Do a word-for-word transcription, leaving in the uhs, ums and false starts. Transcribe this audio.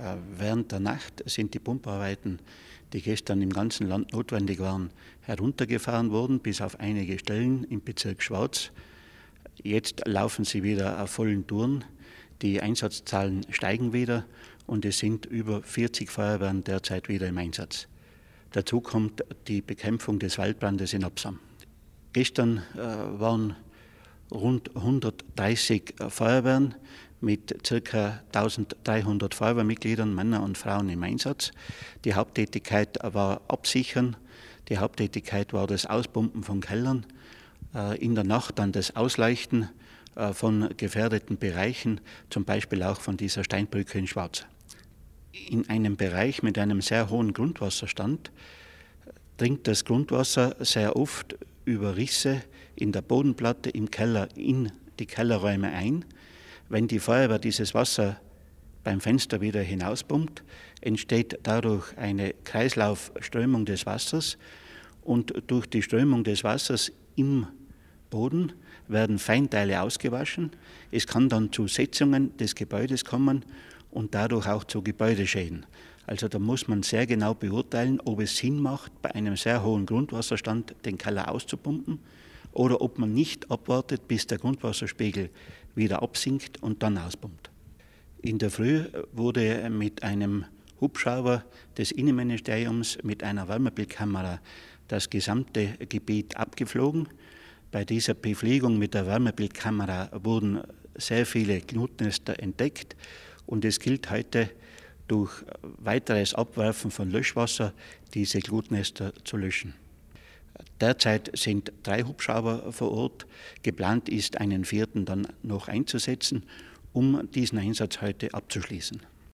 Während der Nacht sind die Pumparbeiten, die gestern im ganzen Land notwendig waren, heruntergefahren worden, bis auf einige Stellen im Bezirk Schwarz. Jetzt laufen sie wieder auf vollen Touren. Die Einsatzzahlen steigen wieder und es sind über vierzig Feuerwehren derzeit wieder im Einsatz. Dazu kommt die Bekämpfung des Waldbrandes in Absam. Gestern äh, waren rund hundertdreißig Feuerwehren mit ca. eintausenddreihundert Feuerwehrmitgliedern, Männer und Frauen im Einsatz. Die Haupttätigkeit war Absichern, die Haupttätigkeit war das Auspumpen von Kellern, in der Nacht dann das Ausleuchten von gefährdeten Bereichen, zum Beispiel auch von dieser Steinbrücke in Schwarz. In einem Bereich mit einem sehr hohen Grundwasserstand dringt das Grundwasser sehr oft über Risse in der Bodenplatte im Keller in die Kellerräume ein. Wenn die Feuerwehr dieses Wasser beim Fenster wieder hinauspumpt, entsteht dadurch eine Kreislaufströmung des Wassers und durch die Strömung des Wassers im Boden werden Feinteile ausgewaschen. Es kann dann zu Setzungen des Gebäudes kommen und dadurch auch zu Gebäudeschäden. Also da muss man sehr genau beurteilen, ob es Sinn macht, bei einem sehr hohen Grundwasserstand den Keller auszupumpen oder ob man nicht abwartet, bis der Grundwasserspiegel wieder absinkt und dann auspumpt. In der Früh wurde mit einem Hubschrauber des Innenministeriums mit einer Wärmebildkamera das gesamte Gebiet abgeflogen. Bei dieser Befliegung mit der Wärmebildkamera wurden sehr viele Glutnester entdeckt und es gilt heute, durch weiteres Abwerfen von Löschwasser diese Glutnester zu löschen. Derzeit sind drei Hubschrauber vor Ort. Geplant ist, einen vierten dann noch einzusetzen, um diesen Einsatz heute abzuschließen.